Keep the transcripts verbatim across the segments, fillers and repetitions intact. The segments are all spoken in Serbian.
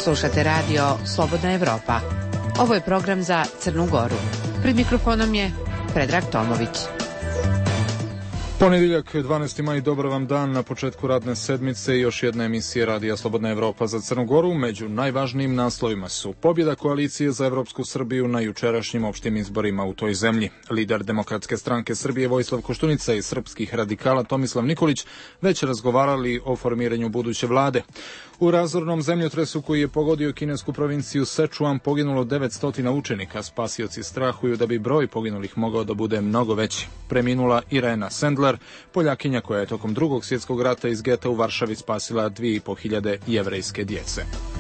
Slušate radio Slobodna Evropa. Ovo je program za Crnu Goru. Pred mikrofonom je Predrag Tomović. Ponedjeljak, dvanaesti maj, dobar vam dan na početku radne sedmice i još jedna emisija Radija Slobodna Evropa za Crnu Goru. Među najvažnijim naslovima su pobjeda koalicije za Evropsku Srbiju na jučerašnjim opštim izborima u toj zemlji. Lider Demokratske stranke Srbije Vojislav Koštunica i srpskih radikala Tomislav Nikolić već razgovarali o formiranju buduće vlade. U razornom zemljotresu koji je pogodio kinesku provinciju Sečuan poginulo devetsto učenika. Spasioci strahuju da bi broj poginulih mogao da bude mnogo veći. Preminula Irena Sendler, Poljakinja koja je tokom drugog svjetskog rata iz geta u Varšavi spasila dvije i po hiljade jevrejske djece.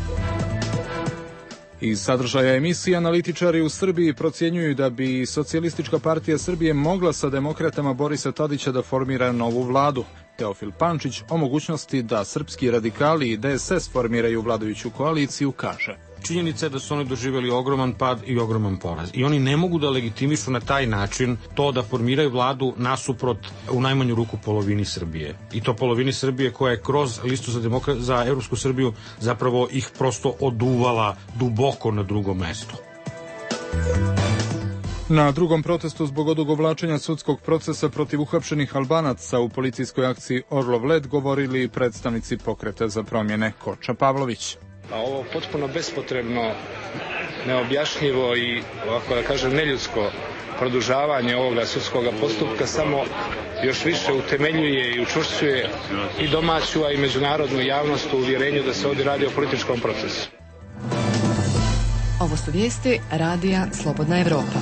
Iz sadržaja emisije analitičari u Srbiji procjenjuju da bi Socijalistička partija Srbije mogla sa demokratama Borisa Tadića da formira novu vladu. Teofil Pančić o mogućnosti da srpski radikali i D S S formiraju vladajuću koaliciju kaže: Činjenica je da su oni doživjeli ogroman pad i ogroman poraz. I oni ne mogu da legitimišu na taj način to da formiraju vladu nasuprot u najmanju ruku polovini Srbije. I to polovini Srbije koja je kroz listu za, demokra... za Evropsku Srbiju zapravo ih prosto oduvala duboko na drugo mesto. Na drugom protestu zbog odugovlačenja sudskog procesa protiv uhapšenih Albanaca u policijskoj akciji Orlov Led govorili predstavnici Pokreta za promjene Koča Pavlović. A ovo potpuno bespotrebno, neobjašnjivo i, ovako da kažem, neljudsko produžavanje ovoga sudskog postupka samo još više utemeljuje i učvršćuje i domaću, a i međunarodnu javnost u uvjerenju da se ovdje radi o političkom procesu. Ovo su vijesti Radija Slobodna Evropa.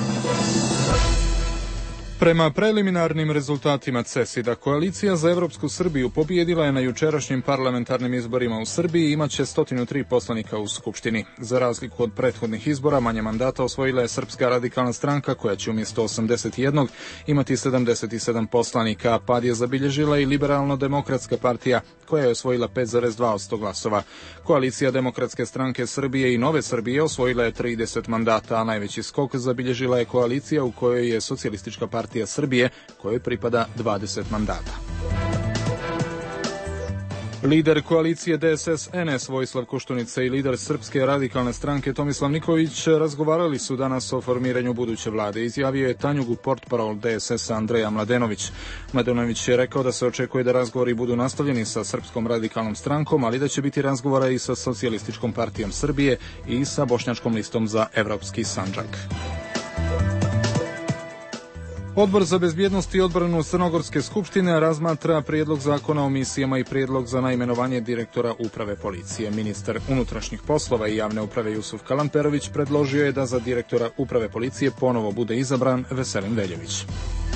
Prema preliminarnim rezultatima CESID-a, koalicija za Evropsku Srbiju pobijedila je na jučerašnjim parlamentarnim izborima u Srbiji i imaće sto tri poslanika u Skupštini. Za razliku od prethodnih izbora, manje mandata osvojila je Srpska radikalna stranka, koja će umjesto osamdeset jedan imati sedamdeset sedam poslanika. Pad je zabilježila i Liberalno-demokratska partija, koja je osvojila pet zarez dva posto glasova. Koalicija Demokratske stranke Srbije i Nove Srbije osvojila je trideset mandata, a najveći skok zabilježila je koalicija u kojoj je Socijalistička partija Srbije, kojoj pripada dvadeset mandata. Lider koalicije D S S N S Vojislav Koštunica i lider Srpske radikalne stranke Tomislav Nikolić razgovarali su danas o formiranju buduće vlade. Izjavio je Tanjugu portparol D S S Andreja Mladenović. Mladenović je rekao da se očekuje da razgovori budu nastavljeni sa Srpskom radikalnom strankom, ali da će biti razgovora i sa Socijalističkom partijom Srbije i sa Bošnjačkom listom za Evropski Sandžak. Odbor za bezbjednost i odbranu Crnogorske skupštine razmatra prijedlog zakona o misijama i prijedlog za naimenovanje direktora uprave policije. Ministar unutrašnjih poslova i javne uprave Jusuf Kalamperović predložio je da za direktora uprave policije ponovo bude izabran Veselin Veljević.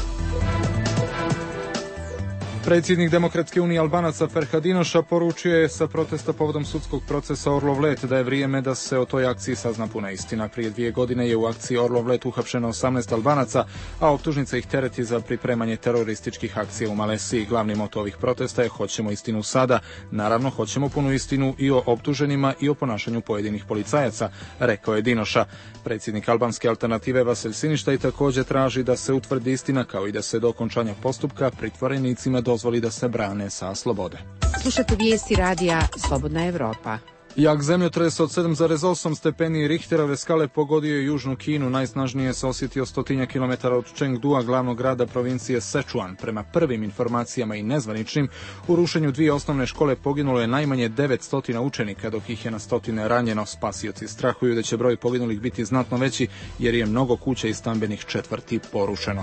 Predsjednik Demokratske unije Albanaca Ferhadinoša poručio je sa protesta povodom sudskog procesa Orlov Let da je vrijeme da se o toj akciji sazna puna istina. Prije dvije godine je u akciji Orlov Let uhapšeno osamnaest Albanaca, a optužnica ih tereti za pripremanje terorističkih akcija u Malesiji. Glavni moto ovih protesta je hoćemo istinu sada. Naravno, hoćemo punu istinu i o optuženima i o ponašanju pojedinih policajaca, rekao je Dinoša. Predsjednik albanske alternative Vaselj Siništaj također traži da se utvrdi istina, kao i da se do okončanja postupka pritvorenicima dozvoli da se brane sa slobode. Slušate vijesti Radija Slobodna Evropa. Jak zemljotres od sedam zarez osam stepeni Richterove skale pogodio je južnu Kinu. Najsnažnije se osjetio stotinja kilometara od Chengdua, glavnog grada provincije Sečuan. Prema prvim informacijama i nezvaničnim, u rušenju dvije osnovne škole poginulo je najmanje devetsto učenika, dok ih je na stotine ranjeno. Spasioci strahuju da će broj poginulih biti znatno veći, jer je mnogo kuća i stambenih četvrti porušeno.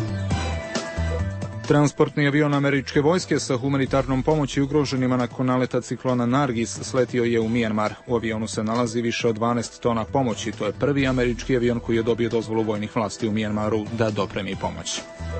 Transportni avion američke vojske sa humanitarnom pomoći ugroženima nakon naleta ciklona Nargis sletio je u Mijanmar. U avionu se nalazi više od dvanaest tona pomoći. To je prvi američki avion koji je dobio dozvolu vojnih vlasti u Mijanmaru da dopremi pomoć.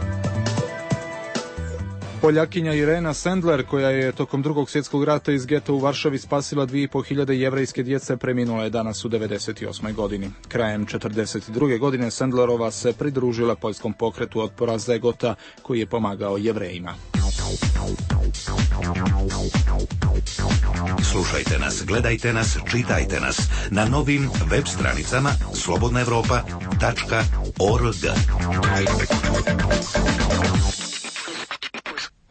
Poljakinja Irena Sendler, koja je tokom drugog svjetskog rata iz geta u Varšavi spasila dvije i po hiljade jevrejske djece, preminula je danas u devedeset osmoj godini. Krajem četrdeset druge godine Sendlerova se pridružila poljskom pokretu otpora Zegota, koji je pomagao Jevrejima. Slušajte nas, gledajte nas, čitajte nas na novim web stranicama slobodna evropa tačka org.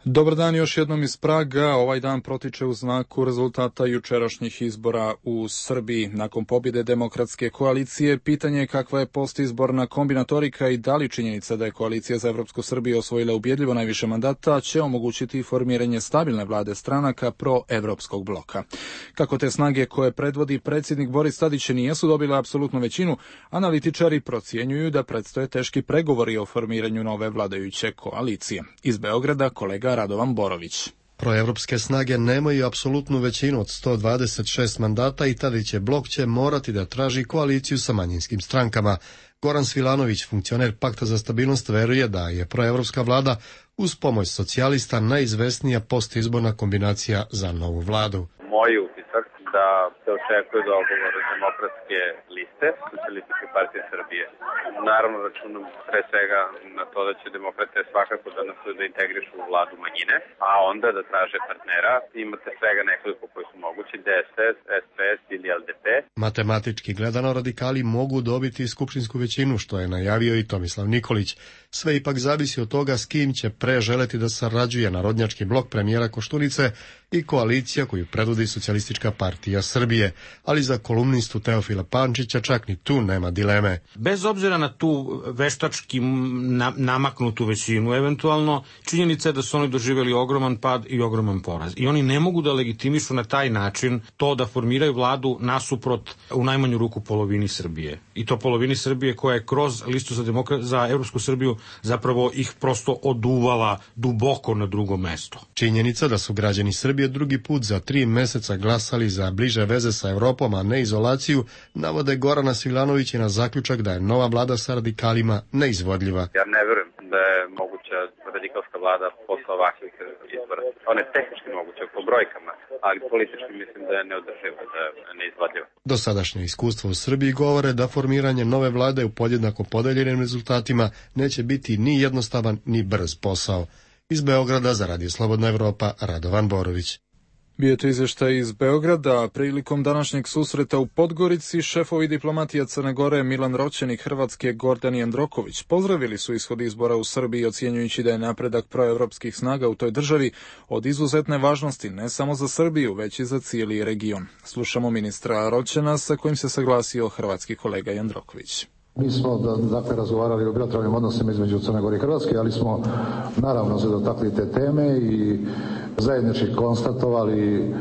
Dobar dan još jednom iz Praga. Ovaj dan protiče u znaku rezultata jučerašnjih izbora u Srbiji. Nakon pobjede Demokratske koalicije, pitanje je kakva je postizborna kombinatorika i da li činjenica da je Koalicija za Evropsku Srbiju osvojila ubjedljivo najviše mandata će omogućiti formiranje stabilne vlade stranaka proevropskog bloka. Kako te snage koje predvodi predsjednik Boris Tadić nijesu dobile apsolutnu većinu, analitičari procjenjuju da predstoje teški pregovori o formiranju nove vladajuće koalicije. Iz Beograda kolega Radovan Borović. Proevropske snage nemaju apsolutnu većinu od sto dvadeset šest mandata i Tadićev blok će morati da traži koaliciju sa manjinskim strankama. Goran Svilanović, funkcioner Pakta za stabilnost, veruje da je proevropska vlada uz pomoć socijalista najizvesnija postizborna kombinacija za novu vladu. Moj utisak da se očekuje dogovor Demokratske liste Socijalističke partije Srbije. Naravno računam pre svega na to da će demokrate svakako da nastoje da integrišu u vladu manjine, a onda da traže partnera. Imate svega nekoliko koji su mogući, D S S, S P S ili L D P. Matematički gledano radikali mogu dobiti skupštinsku većinu, što je najavio i Tomislav Nikolić. Sve ipak zavisi od toga s kim će pre želeti da sarađuje narodnjački blok premijera Koštunice i koalicija koju predvodi Socijalistička partija Srbije, ali za kolumnistu Teofila Pančića čak ni tu nema dileme. Bez obzira na tu veštački na, namaknutu većinu, eventualno činjenica je da su oni doživjeli ogroman pad i ogroman poraz. I oni ne mogu da legitimišu na taj način to da formiraju vladu nasuprot u najmanju ruku polovini Srbije. I to polovini Srbije koja je kroz listu za, demokra... za Evropsku Srbiju zapravo ih prosto oduvala duboko na drugo mesto. Činjenica da su građani Srbije drugi put za tri meseca glasali za bliže veze sa Evropom, a ne izolaciju, navode Gorana Svilanovića na zaključak da je nova vlada sa radikalima neizvodljiva. Ja ne verujem da je moguća radikalska vlada posle ovakvih izbora. Ona je tehnički moguća po brojkama, ali politički mislim da je neodrživa, da je neizvodljiva. Dosadašnje iskustvo u Srbiji govore da formiranje nove vlade u podjednako podeljenim rezultatima neće biti ni jednostavan ni brz posao. Iz Beograda za Radio Slobodna Evropa, Radovan Borović. Bio je to izvještaj iz Beograda. Prilikom današnjeg susreta u Podgorici šefovi diplomatija Crne Gore Milan Roćen i Hrvatske Gordan Jandroković pozdravili su ishod izbora u Srbiji, ocjenjujući da je napredak proevropskih snaga u toj državi od izuzetne važnosti ne samo za Srbiju, već i za cijeli region. Slušamo ministra Roćena sa kojim se saglasio hrvatski kolega Jandroković. Mi smo dakle razgovarali o bilateralnim odnosima između Crne Gore i Hrvatske, ali smo naravno se dotakli te teme i zajednički konstatovali e,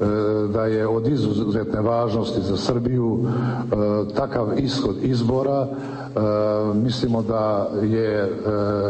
da je od izuzetne važnosti za Srbiju e, takav ishod izbora. E, mislimo da je e,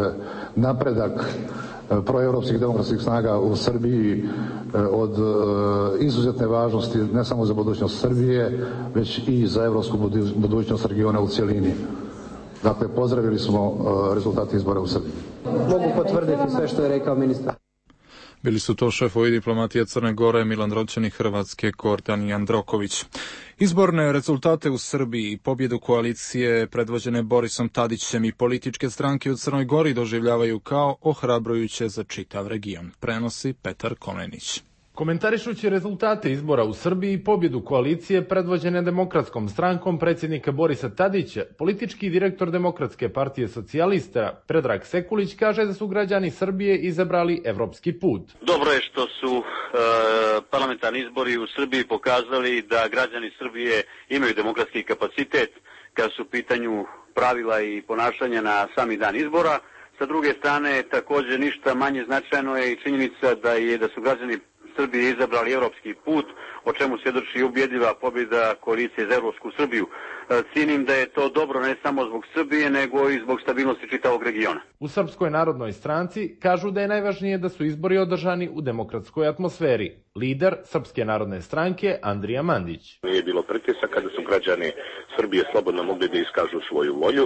napredak proevropskih demokratskih snaga u Srbiji od izuzetne važnosti ne samo za budućnost Srbije, već i za evropsku budućnost regiona u cjelini. Dakle, pozdravili smo rezultate izbora u Srbiji. Mogu potvrditi sve što je rekao ministar. Bili su to šefovi diplomatije Crne Gore Milan Roćen i Hrvatske Gordan Jandroković. Izborne rezultate u Srbiji i pobjedu koalicije predvođene Borisom Tadićem i političke stranke u Crnoj Gori doživljavaju kao ohrabrujuće za čitav region. Prenosi Petar Komlenić. Komentarišući rezultate izbora u Srbiji i pobjedu koalicije predvođene Demokratskom strankom predsjednika Borisa Tadića, politički direktor Demokratske partije socijalista Predrag Sekulić kaže da su građani Srbije izabrali evropski put. Dobro je što su e, parlamentarni izbori u Srbiji pokazali da građani Srbije imaju demokratski kapacitet kada su u pitanju pravila i ponašanja na sami dan izbora. Sa druge strane, također ništa manje značajno je i činjenica da je da su građani Srbije izabrali evropski put, o čemu svjedoči ubjedljiva pobjeda koalicije za Evropsku Srbiju. Cijenim da je to dobro ne samo zbog Srbije, nego i zbog stabilnosti čitavog regiona. U Srpskoj narodnoj stranci kažu da je najvažnije da su izbori održani u demokratskoj atmosferi. Lider Srpske narodne stranke Andrija Mandić. Nije bilo pritisaka da su građani Srbije slobodno mogli da iskažu svoju volju.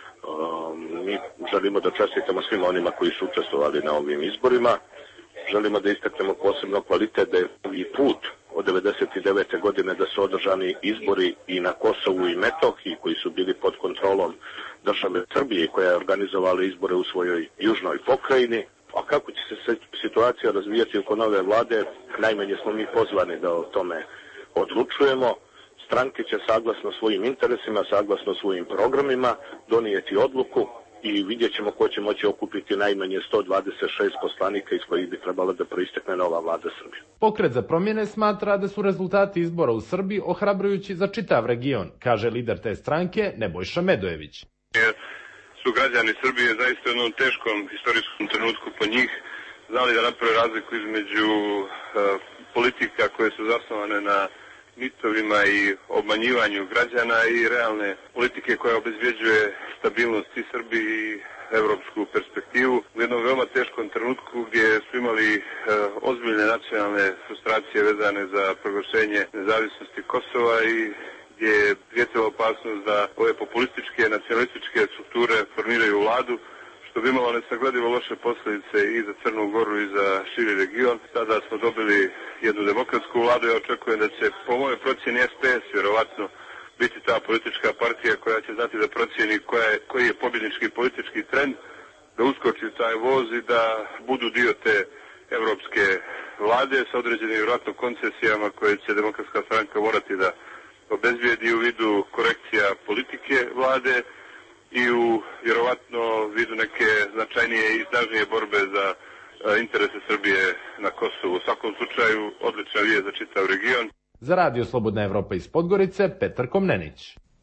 Mi želimo da čestitamo svima onima koji su učestvovali na ovim izborima. Želimo da istaknemo posebno kvalitet da je i put od devedeset devete godine da su održani izbori i na Kosovu i Metohiji koji su bili pod kontrolom države Srbije koja je organizovala izbore u svojoj južnoj pokrajini. A kako će se situacija razvijati oko nove vlade, najmanje smo mi pozvani da o tome odlučujemo. Stranke će saglasno svojim interesima, saglasno svojim programima donijeti odluku i vidjet ćemo ko će moći okupiti najmanje sto dvadeset šest poslanika iz kojih bi trebala da proistekne nova vlada Srbije. Pokret za promjene smatra da su rezultati izbora u Srbiji ohrabrujući za čitav region, kaže lider te stranke Nebojša Medojević. Su građani Srbije zaista u jednom teškom istorijskom trenutku po njih znali da naprave razliku između uh, politika koje su zasnovane na mitovima i obmanjivanju građana i realne politike koja obezvjeđuje stabilnost i Srbiji i evropsku perspektivu u jednom veoma teškom trenutku gdje su imali uh, ozbiljne nacionalne frustracije vezane za proglašenje nezavisnosti Kosova i gdje je prijetila opasnost da ove populističke, nacionalističke strukture formiraju vladu, što bi imalo nesagledivo loše posljedice i za Crnu Goru i za širi region. Sada smo dobili jednu demokratsku vladu i ja očekujem da će po mojoj procjeni S P S vjerovatno biti ta politička partija koja će znati da procjeni koja je, koji je pobjednički politički trend, da uskoči taj voz i da budu dio te evropske vlade sa određenim vjerojatno koncesijama koje će demokratska stranka morati da obezbijedi u vidu korekcija politike vlade i u vjerovatno vidu neke značajnije i snažnije borbe za a, interese Srbije na Kosovu. U svakom slučaju odlična vijest za čitav region. Za Radio Slobodna Evropa iz Podgorice, Petar Komnenić.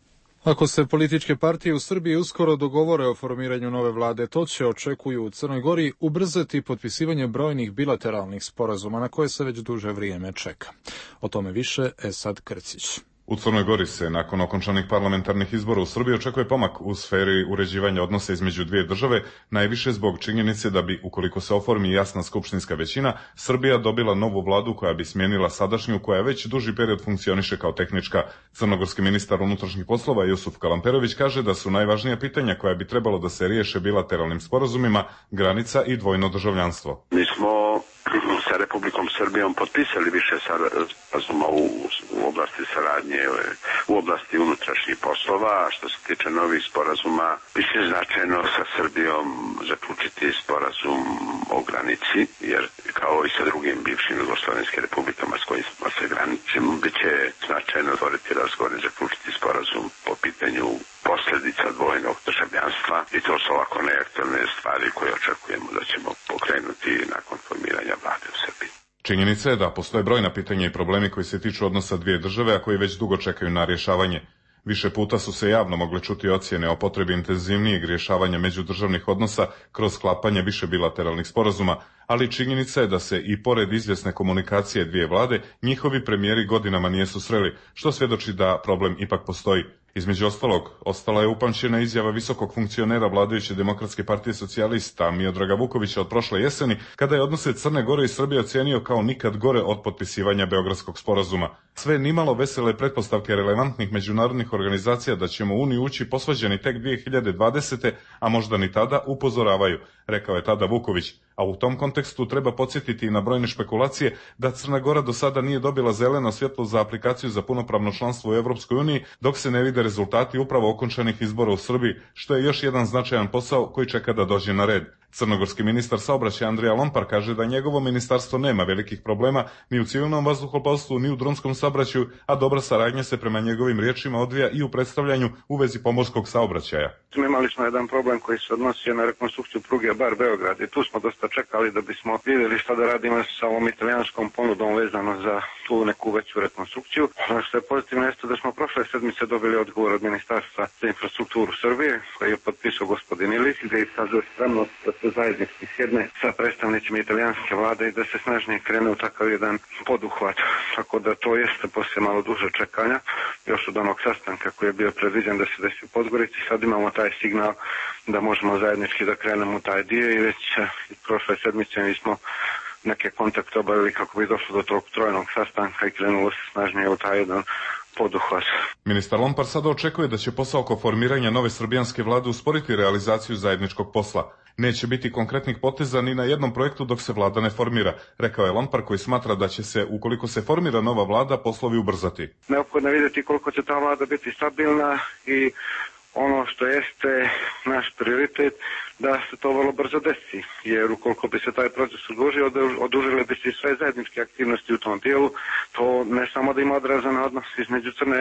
Ako se političke partije u Srbiji uskoro dogovore o formiranju nove vlade, to će, očekuju u Crnoj Gori, ubrzati potpisivanje brojnih bilateralnih sporazuma na koje se već duže vrijeme čeka. O tome više Esad Krcić. U Crnoj Gori se nakon okončanih parlamentarnih izbora u Srbiji očekuje pomak u sferi uređivanja odnosa između dvije države, najviše zbog činjenice da bi, ukoliko se oformi jasna skupštinska većina, Srbija dobila novu vladu koja bi smijenila sadašnju, koja već duži period funkcioniše kao tehnička. Crnogorski ministar unutrašnjih poslova Jusuf Kalamperović kaže da su najvažnija pitanja koja bi trebalo da se riješe bilateralnim sporazumima granica i dvojno državljanstvo. Mi smo sa Republikom Srbijom potpisali više sporazuma u, u oblasti saradnje, u oblasti unutrašnjih poslova, a što se tiče novih sporazuma, biće značajno sa Srbijom zaključiti sporazum o granici, jer kao i sa drugim bivšim jugoslovenskim republikama s kojima se graničimo, biće značajno otvoriti razgovor i zaključiti sporazum po pitanju posljedica dvojnog državljanstva i to su ovako neaktualne stvari koje očekujemo da ćemo pokrenuti nakon formiranja vlade u Srbiji. Činjenica je da postoje brojna pitanja i problemi koji se tiču odnosa dvije države, a koji već dugo čekaju na rješavanje. Više puta su se javno mogle čuti ocjene o potrebi intenzivnijeg rješavanja međudržavnih odnosa kroz sklapanje više bilateralnih sporazuma, ali činjenica je da se i pored izvjesne komunikacije dvije vlade, njihovi premijeri godinama nijesu sreli, što svjedoči da problem ipak postoji. Između ostalog, ostala je upamćena izjava visokog funkcionera vladajuće Demokratske partije socijalista Miodraga Vukovića od prošle jeseni, kada je odnose Crne Gore i Srbije ocijenio kao nikad gore od potpisivanja Beogradskog sporazuma. Sve nimalo vesele pretpostavke relevantnih međunarodnih organizacija da ćemo u Uniju ući posvađani tek dvije hiljade dvadesete. a možda ni tada, upozoravaju, rekao je tada Vuković. A u tom kontekstu treba podsjetiti i na brojne špekulacije da Crna Gora do sada nije dobila zeleno svjetlo za aplikaciju za punopravno članstvo u Evropskoj uniji, dok se ne vide rezultati upravo okončanih izbora u Srbiji, što je još jedan značajan posao koji čeka da dođe na red. Crnogorski ministar saobraćaja Andrija Lompar kaže da njegovo ministarstvo nema velikih problema ni u civilnom vazduhoplovstvu, ni u drumskom saobraćaju, a dobra saradnja se prema njegovim riječima odvija i u predstavljanju u vezi pomorskog saobraćaja. Imali smo jedan problem koji se odnosio na rekonstrukciju pruge Bar-Beograd i tu smo dosta čekali da bismo vidjeli šta da radimo sa ovom italijanskom ponudom vezano za tu neku veću rekonstrukciju. Ono što je pozitivno jeste da smo prošle sedmice dobili odgovor od Ministarstva za infrastrukturu Srbije, koji je potpisao gospodin Ilić, gdje je sad spremnost da se zajednički sjedne sa predstavnicima italijanske vlade i da se snažnije krene u takav jedan poduhvat. Tako da to jeste poslije malo duže čekanja, još od onog sastanka koji je bio predviđen da se desi u Podgorici. Sad imamo taj signal da možemo zajednički da krenemo u taj dio i već iz prošle sedmice mi smo neke kontakte obavili kako bi došlo do tog trojnog sastanka i krenulo se snažnije u taj jedan poduhvat. Ministar Lompar sada očekuje da će posao oko formiranja nove srbijanske vlade usporiti realizaciju zajedničkog posla. Neće biti konkretnih poteza ni na jednom projektu dok se vlada ne formira, rekao je Lompar, koji smatra da će se, ukoliko se formira nova vlada, poslovi ubrzati. Neophodno je vidjeti koliko će ta vlada biti stabilna i ono što jeste naš prioritet da se to vrlo brzo desi, jer ukoliko bi se taj proces odužio, odužile bi se sve zajedničke aktivnosti u tom dijelu, to ne samo da ima odraza na odnos između Crne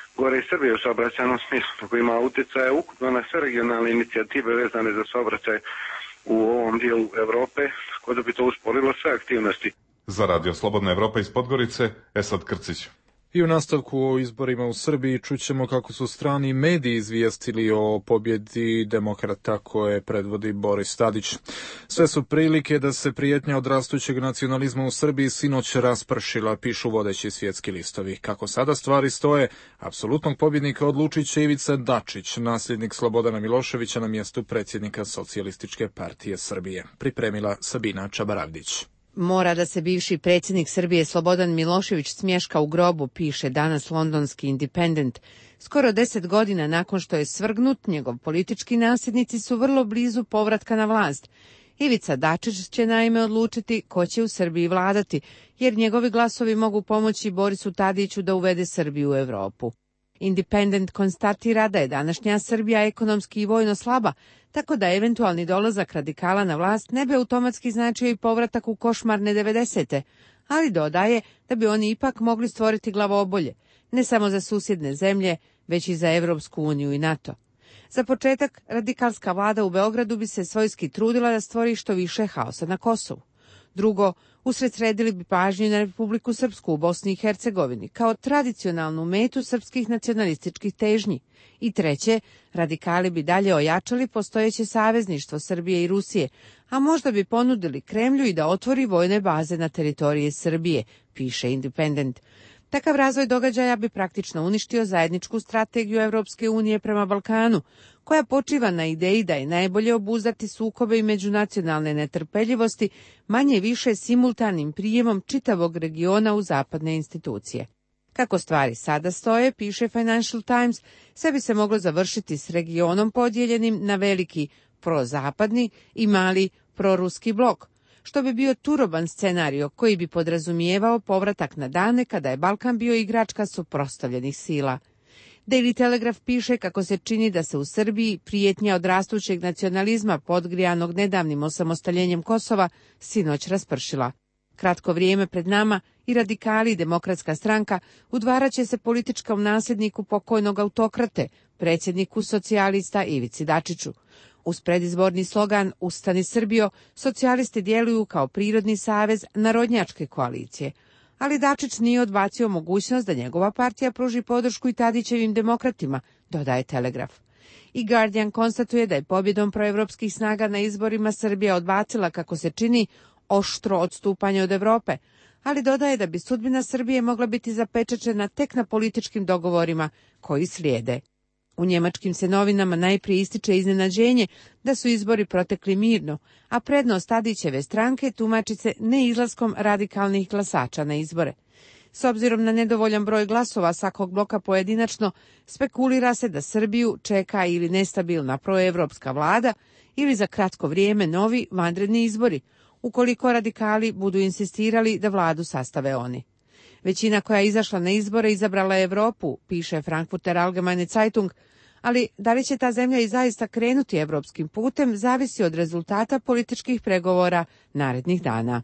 gore i Srbije u saobraćajnom smislu, koji ima utjecaja ukupno na sve regionalne inicijative vezane za saobraćaj u ovom dijelu Evrope, tako da bi to usporilo sve aktivnosti. Za Radio Slobodna Evropa iz Podgorice, Esad Krcić. I u nastavku o izborima u Srbiji čućemo kako su strani mediji izvijestili o pobjedi demokrata koje predvodi Boris Tadić. Sve su prilike da se prijetnja od rastućeg nacionalizma u Srbiji sinoć raspršila, pišu vodeći svjetski listovi. Kako sada stvari stoje, apsolutnog pobjednika odlučit će Ivica Dačić, nasljednik Slobodana Miloševića na mjestu predsjednika Socijalističke partije Srbije. Pripremila Sabina Čabaravdić. Mora da se bivši predsjednik Srbije Slobodan Milošević smješka u grobu, piše danas londonski Independent. Skoro deset godina nakon što je svrgnut, njegov politički nasljednici su vrlo blizu povratka na vlast. Ivica Dačić će naime odlučiti ko će u Srbiji vladati, jer njegovi glasovi mogu pomoći Borisu Tadiću da uvede Srbiju u Europu. Independent konstatira da je današnja Srbija ekonomski i vojno slaba, tako da eventualni dolazak radikala na vlast ne bi automatski značio i povratak u košmarne devedesete, ali dodaje da bi oni ipak mogli stvoriti glavobolje, ne samo za susjedne zemlje, već i za Evropsku uniju i NATO. Za početak, radikalska vlada u Beogradu bi se svojski trudila da stvori što više haosa na Kosovu. Drugo, usredsredili bi pažnju na Republiku Srpsku u Bosni i Hercegovini kao tradicionalnu metu srpskih nacionalističkih težnji. I treće, radikali bi dalje ojačali postojeće savezništvo Srbije i Rusije, a možda bi ponudili Kremlju i da otvori vojne baze na teritoriji Srbije, piše Independent. Takav razvoj događaja bi praktično uništio zajedničku strategiju Evropske unije prema Balkanu, koja počiva na ideji da je najbolje obuzdati sukobe i međunacionalne netrpeljivosti, manje više simultanim prijemom čitavog regiona u zapadne institucije. Kako stvari sada stoje, piše Financial Times, sve bi se moglo završiti s regionom podijeljenim na veliki prozapadni i mali proruski blok, što bi bio turoban scenario koji bi podrazumijevao povratak na dane kada je Balkan bio igračka suprotstavljenih sila. Daily Telegraph piše kako se čini da se u Srbiji prijetnja od rastućeg nacionalizma podgrijanog nedavnim osamostaljenjem Kosova sinoć raspršila. Kratko vrijeme pred nama i radikali i Demokratska stranka udvarat će se političkom nasljedniku pokojnog autokrate, predsjedniku socijalista Ivici Dačiću. Uz predizborni slogan Ustani Srbijo, socijalisti djeluju kao prirodni savez narodnjačke koalicije. Ali Dačić nije odbacio mogućnost da njegova partija pruži podršku i Tadićevim demokratima, dodaje Telegraf. I Guardian konstatuje da je pobjedom proevropskih snaga na izborima Srbija odbacila, kako se čini, oštro odstupanje od Europe, ali dodaje da bi sudbina Srbije mogla biti zapečaćena tek na političkim dogovorima koji slijede. U njemačkim se novinama najprije ističe iznenađenje da su izbori protekli mirno, a prednost Tadićeve stranke tumači se neizlaskom radikalnih glasača na izbore. S obzirom na nedovoljan broj glasova svakog bloka pojedinačno, spekulira se da Srbiju čeka ili nestabilna proevropska vlada ili za kratko vrijeme novi vanredni izbori, ukoliko radikali budu insistirali da vladu sastave oni. Većina koja je izašla na izbore izabrala je Europu, piše Frankfurter Allgemeine Zeitung, ali da li će ta zemlja i zaista krenuti evropskim putem zavisi od rezultata političkih pregovora narednih dana.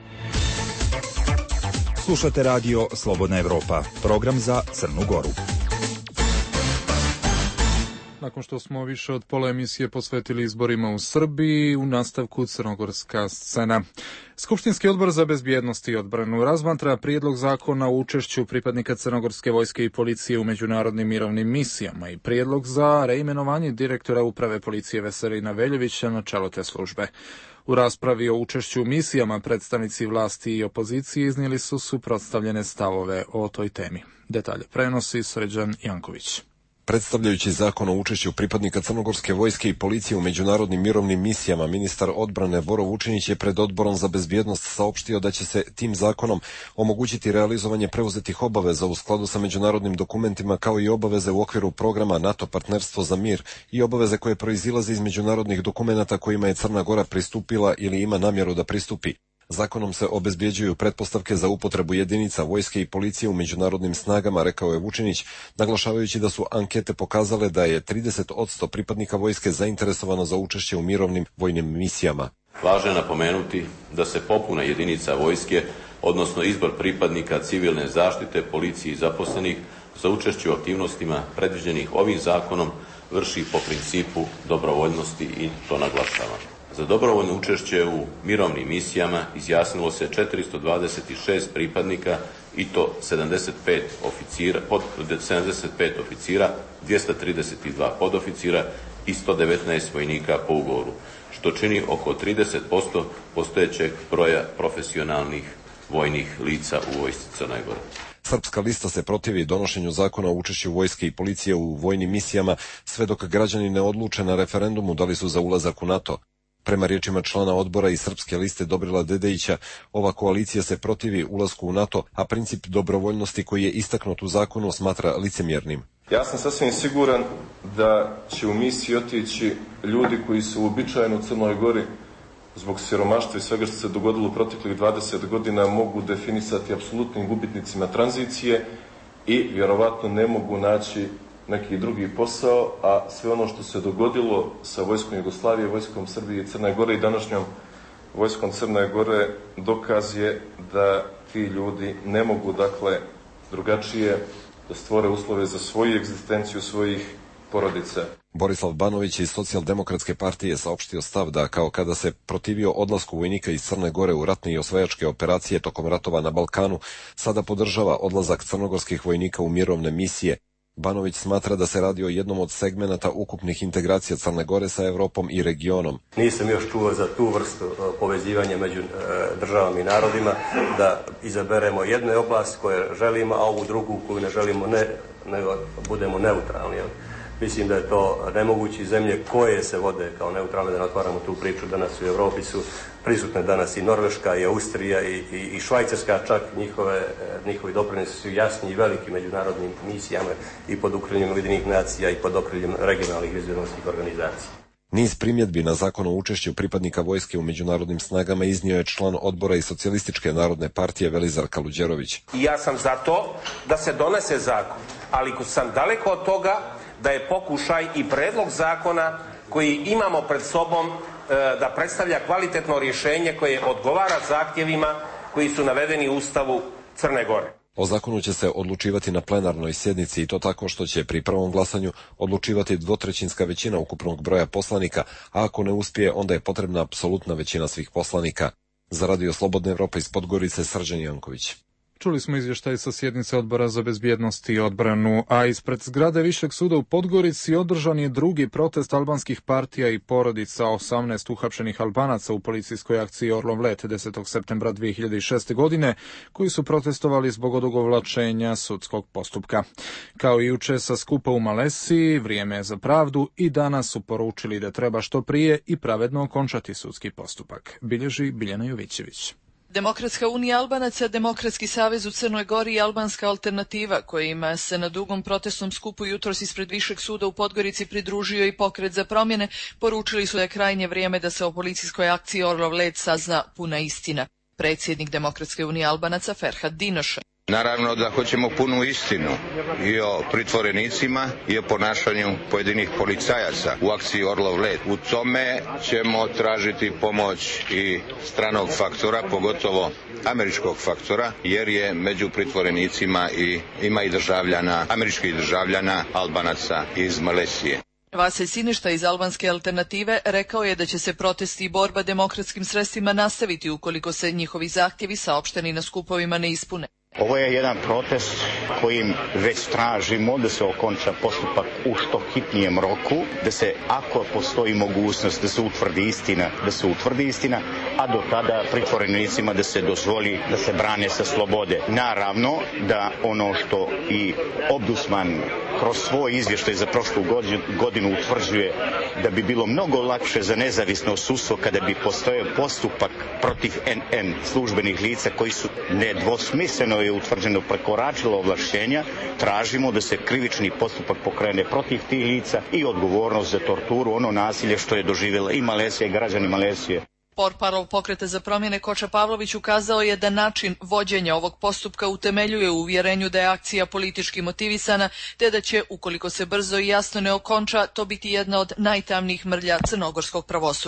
Slušate radio Slobodna Evropa, program za Crnu Goru. Nakon što smo više od pola emisije posvetili izborima u Srbiji, u nastavku crnogorska scena. Skupštinski odbor za bezbjednost i odbranu razmatra prijedlog zakona o učešću pripadnika crnogorske vojske i policije u međunarodnim mirovnim misijama i prijedlog za reimenovanje direktora uprave policije Veselina Veljevića na čelo te službe. U raspravi o učešću u misijama predstavnici vlasti i opozicije iznijeli su suprotstavljene stavove o toj temi. Detalje prenosi Sređan Janković. Predstavljajući zakon o učešću pripadnika crnogorske vojske i policije u međunarodnim mirovnim misijama, ministar odbrane Boro Vučinić je pred odborom za bezbjednost saopštio da će se tim zakonom omogućiti realizovanje preuzetih obaveza u skladu sa međunarodnim dokumentima, kao i obaveze u okviru programa NATO partnerstvo za mir i obaveze koje proizilaze iz međunarodnih dokumenata kojima je Crna Gora pristupila ili ima namjeru da pristupi. Zakonom se obezbjeđuju pretpostavke za upotrebu jedinica vojske i policije u međunarodnim snagama, rekao je Vučinić, naglašavajući da su ankete pokazale da je trideset posto pripadnika vojske zainteresovano za učešće u mirovnim vojnim misijama. Važno je napomenuti da se popuna jedinica vojske, odnosno izbor pripadnika civilne zaštite, policije i zaposlenih, za učešće u aktivnostima predviđenih ovim zakonom vrši po principu dobrovoljnosti i to naglašavam. Za dobrovoljno učešće u mirovnim misijama izjasnilo se četiristo dvadeset šest pripadnika i to sedamdeset pet oficira, pod, sedamdeset pet oficira, dvjesto trideset dva podoficira i sto devetnaest vojnika po ugovoru, što čini oko trideset posto postojećeg broja profesionalnih vojnih lica u vojsci Crne Gore. Srpska lista se protivi donošenju zakona o učešću vojske i policije u vojnim misijama sve dok građani ne odluče na referendumu da li su za ulazak u NATO. Prema riječima člana odbora iz Srpske liste Dobrila Dedejića, ova koalicija se protivi ulasku u NATO, a princip dobrovoljnosti koji je istaknut u zakonu smatra licemjernim. Ja sam sasvim siguran da će u misiji otići ljudi koji su uobičajeno u Crnoj Gori zbog siromaštva i svega što se dogodilo u proteklih dvadeset godina mogu definisati apsolutnim gubitnicima tranzicije i vjerovatno ne mogu naći neki drugi posao, a sve ono što se dogodilo sa vojskom Jugoslavije, vojskom Srbije i Crne Gore i današnjom vojskom Crne Gore dokaz je da ti ljudi ne mogu, dakle, drugačije da stvore uslove za svoju egzistenciju svojih porodica. Borislav Banović iz Socijaldemokratske partije saopštio stav da kao kada se protivio odlasku vojnika iz Crne Gore u ratne i osvajačke operacije tokom ratova na Balkanu, sada podržava odlazak crnogorskih vojnika u mirovne misije. Banović smatra da se radi o jednom od segmenata ukupnih integracija Crne Gore sa Evropom i regionom. Nisam još čuo za tu vrstu povezivanja među državama i narodima, da izaberemo jednu oblast koju želimo, a ovu drugu koju ne želimo, ne, nego budemo neutralni. Mislim da je to nemoguće. Zemlje koje se vode kao neutralne, da ne otvaramo tu priču, danas u Evropi su prisutne danas i Norveška i Austrija i, i, i Švajcarska, čak njihove, njihovi doprinesi su jasni i veliki međunarodnim misijama i pod okriljem Ujedinjenih nacija i pod okriljem regionalnih izvidnostnih organizacija. Niz primjedbi na zakon o učešću pripadnika vojske u međunarodnim snagama iznio je član odbora i Socijalističke narodne partije Velizar Kaluđerović. I ja sam za to da se donese zakon, ali sam daleko od toga da je pokušaj i predlog zakona koji imamo pred sobom da predstavlja kvalitetno rješenje koje odgovara zahtjevima koji su navedeni u Ustavu Crne Gore. O zakonu će se odlučivati na plenarnoj sjednici i to tako što će pri prvom glasanju odlučivati dvotrećinska većina ukupnog broja poslanika, a ako ne uspije, onda je potrebna apsolutna većina svih poslanika. Za Radio Slobodna Evropa iz Podgorice, Srđan Janković. Čuli smo izvještaj sa sjednice Odbora za bezbjednost i odbranu, a ispred zgrade Višeg suda u Podgorici održan je drugi protest albanskih partija i porodica osamnaest uhapšenih Albanaca u policijskoj akciji Orlov let desetog septembra dvije hiljade šeste. godine, koji su protestovali zbog odugovlačenja sudskog postupka. Kao i juče sa skupa u Malesiji, Vrijeme je za pravdu i danas su poručili da treba što prije i pravedno okončati sudski postupak. Bilježi Biljana Jovićević. Demokratska unija Albanaca, Demokratski savez u Crnoj Gori i Albanska alternativa, kojima se na dugom protestnom skupu jutros ispred Višeg suda u Podgorici pridružio i Pokret za promjene, poručili su da je krajnje vrijeme da se o policijskoj akciji Orlov let sazna puna istina. Predsjednik Demokratske unije Albanaca Ferhat Dinoša. Naravno da hoćemo punu istinu i o pritvorenicima i o ponašanju pojedinih policajaca u akciji Orlov let. U tome ćemo tražiti pomoć i stranog faktora, pogotovo američkog faktora, jer je među pritvorenicima i ima i državljana, američkih državljana Albanaca iz Malesije. Vasilj Siništa iz Albanske alternative rekao je da će se protesti i borba demokratskim sredstvima nastaviti ukoliko se njihovi zahtjevi saopšteni na skupovima ne ispune. Ovo je jedan protest kojim već tražimo da se okonča postupak u što hitnijem roku, da se, ako postoji mogućnost da se utvrdi istina, da se utvrdi istina, a do tada pritvorenicima da se dozvoli da se brane sa slobode. Naravno da ono što i ombudsman kroz svoj izvještaj za prošlu godinu utvrđuje da bi bilo mnogo lakše za nezavisno sudstvo kada bi postojao postupak protiv en en službenih lica koji su nedvosmisleno je utvrđeno prekoračilo ovlašćenja, tražimo da se krivični postupak pokrene protiv tih lica i odgovornost za torturu, ono nasilje što je doživjela i Malesija i građani Malesije. Portparol Pokreta za promjene Koča Pavlović ukazao je da način vođenja ovog postupka utemeljuje u uvjerenju da je akcija politički motivisana, te da će, ukoliko se brzo i jasno ne okonča, to biti jedna od najtamnijih mrlja crnogorskog pravosuđa.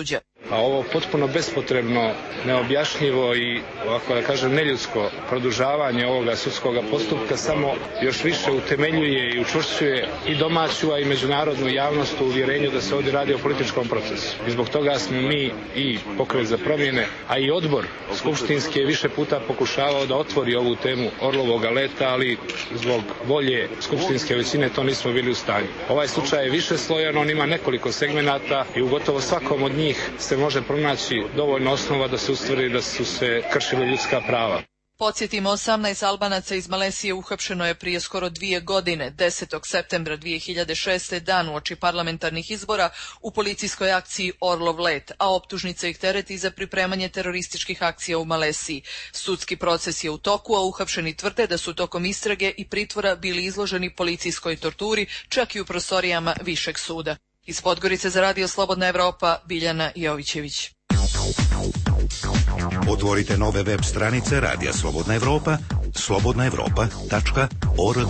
A ovo potpuno bespotrebno, neobjašnjivo i, ovako da kažem, neljudsko produžavanje ovoga sudskog postupka samo još više utemeljuje i učvršćuje i domaću, a i međunarodnu javnost u uvjerenju da se ovdje radi o političkom procesu. I zbog toga smo mi i Pokret za promjene, a i odbor skupštinski je više puta pokušavao da otvori ovu temu Orlovoga leta, ali zbog volje skupštinske većine to nismo bili u stanju. Ovaj slučaj je više slojan, on ima nekoliko segmenata i u gotovo svakom od njih se može pronaći dovoljno osnova da se ustvrdi da su se kršile ljudska prava. Podsjetimo, osamnaest Albanaca iz Malesije uhapšeno je prije skoro dvije godine, desetog septembra dvije hiljade šeste. dan uoči parlamentarnih izbora u policijskoj akciji Orlov let, a optužnica ih tereti za pripremanje terorističkih akcija u Malesiji. Sudski proces je u toku, a uhapšeni tvrde da su tokom istrage i pritvora bili izloženi policijskoj torturi, čak i u prostorijama Višeg suda. Iz Podgorice za Radio Slobodna Evropa, Biljana Jovićević. Otvorite nove web stranice Radija Slobodna Evropa, slobodna evropa tačka org.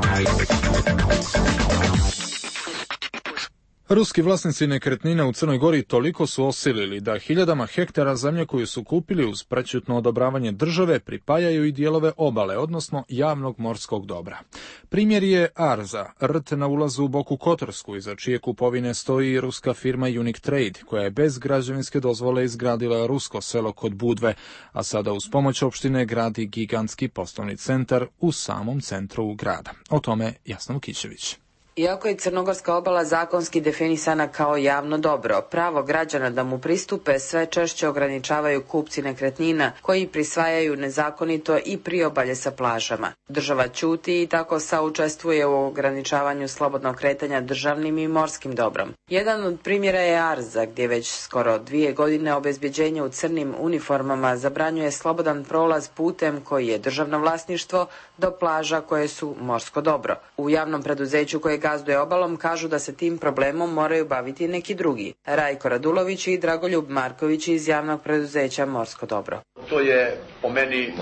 Ruski vlasnici nekretnina u Crnoj Gori toliko su osilili da hiljadama hektara zemlje koju su kupili uz prećutno odobravanje države pripajaju i dijelove obale, odnosno javnog morskog dobra. Primjer je Arza, rt na ulazu u Boku Kotorsku, iza čije kupovine stoji ruska firma Unique Trade, koja je bez građevinske dozvole izgradila rusko selo kod Budve, a sada uz pomoć opštine gradi gigantski poslovni centar u samom centru grada. O tome Jasna Vukićević. Iako je Crnogorska obala zakonski definisana kao javno dobro, pravo građana da mu pristupe sve češće ograničavaju kupci nekretnina koji prisvajaju nezakonito i priobalje sa plažama. Država ćuti i tako saučestvuje u ograničavanju slobodnog kretanja državnim i morskim dobrom. Jedan od primjera je Arza, gdje već skoro dvije godine obezbjeđenje u crnim uniformama zabranjuje slobodan prolaz putem koji je državno vlasništvo do plaža koje su morsko dobro. U javnom preduzeću koje gazduje obalom kažu da se tim problemom moraju baviti neki drugi. Rajko Radulović i Dragoljub Marković iz javnog preduzeća Morsko dobro. To je po meni,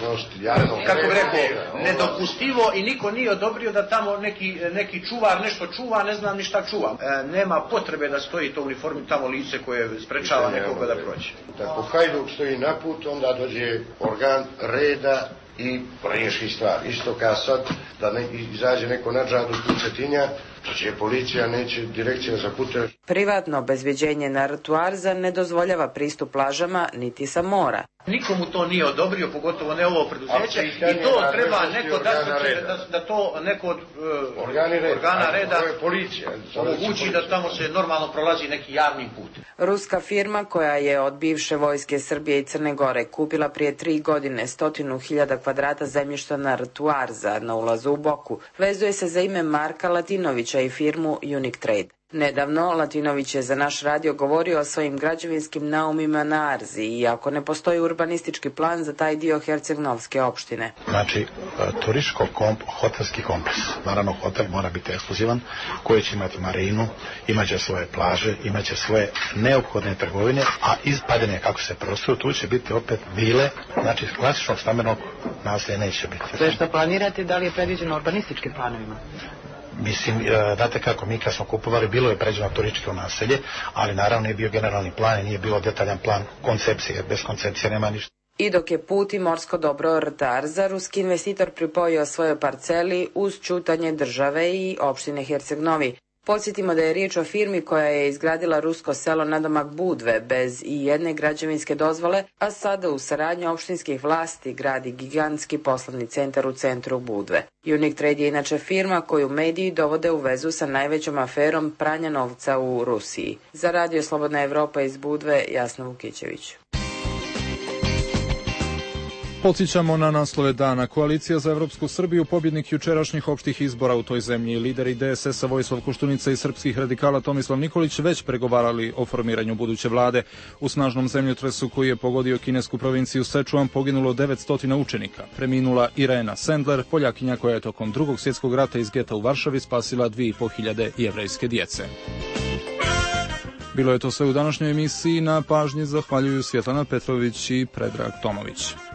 kako bih rekao, nedopustivo i niko nije odobrio da tamo neki, neki čuvar nešto čuva, ne znam ni šta čuva. E, nema potrebe da stoji to u uniformi tamo lice koje sprečava nekoga da prođe. Ako Hajduk stoji na put, onda dođe organ reda i riješi stvar. Isto kao sad da ne izađe neko na džadu tu Cetinja, to će policija, neće direkcija za puteve. Privatno obezbeđenje na rtu Arza ne dozvoljava pristup plažama niti sa mora. Nikomu to nije odobrio, pogotovo ne ovo preduzeće, i to treba neko da, da, da to neko od uh, reda, organa reda policija, omogući da tamo se normalno prolazi neki javni put. Ruska firma koja je od bivše vojske Srbije i Crne Gore kupila prije tri godine stotinu hiljada kvadrata zemljišta na rtu Arza na ulazu u Boku, vezuje se za ime Marka Latinovića i firmu Unique Trade. Nedavno Latinović je za naš radio govorio o svojim građevinskim naumima na Arzi, iako ne postoji urbanistički plan za taj dio Herceg-Novske opštine. Znači, turističko komp, hotelski kompleks. Naravno, hotel mora biti ekskluzivan, koji će imati marinu, imaće svoje plaže, imaće svoje neophodne trgovine, a iz padine kako se prostoru, tu će biti opet vile, znači klasičnog stambenog naselja neće biti. Sve što planirate, da li je predviđeno urbanističkim planovima? Mislim, znate kako, mi kad smo kupovali, bilo je pređeno turističko naselje, ali naravno nije bio generalni plan i nije bilo detaljan plan koncepcije, bez koncepcije nema ništa. I dok je put i morsko dobro rta Arza, ruski investitor pripojio svojoj parceli uz ćutanje države i opštine Herceg-Novi. Podsjetimo da je riječ o firmi koja je izgradila rusko selo nadomak Budve bez i jedne građevinske dozvole, a sada u saradnji opštinskih vlasti gradi gigantski poslovni centar u centru Budve. Unique Trade je inače firma koju mediji dovode u vezu sa najvećom aferom pranja novca u Rusiji. Za Radio Slobodna Evropa iz Budve, Jasna Vukićević. Podsjećamo na naslove dana. Koalicija za Evropsku Srbiju, pobjednik jučerašnjih opštih izbora u toj zemlji, lideri de es es a Vojislav Koštunica i srpskih radikala Tomislav Nikolić već pregovarali o formiranju buduće vlade. U snažnom zemljotresu koji je pogodio kinesku provinciju Sečuan poginulo devetsto učenika. Preminula Irena Sendler, Poljakinja koja je tokom drugog svjetskog rata iz geta u Varšavi spasila dvije i po hiljade jevrejske djece. Bilo je to sve u današnjoj emisiji. Na pažnji zahvaljuju Svjetlana Petrović i Predrag Tomović.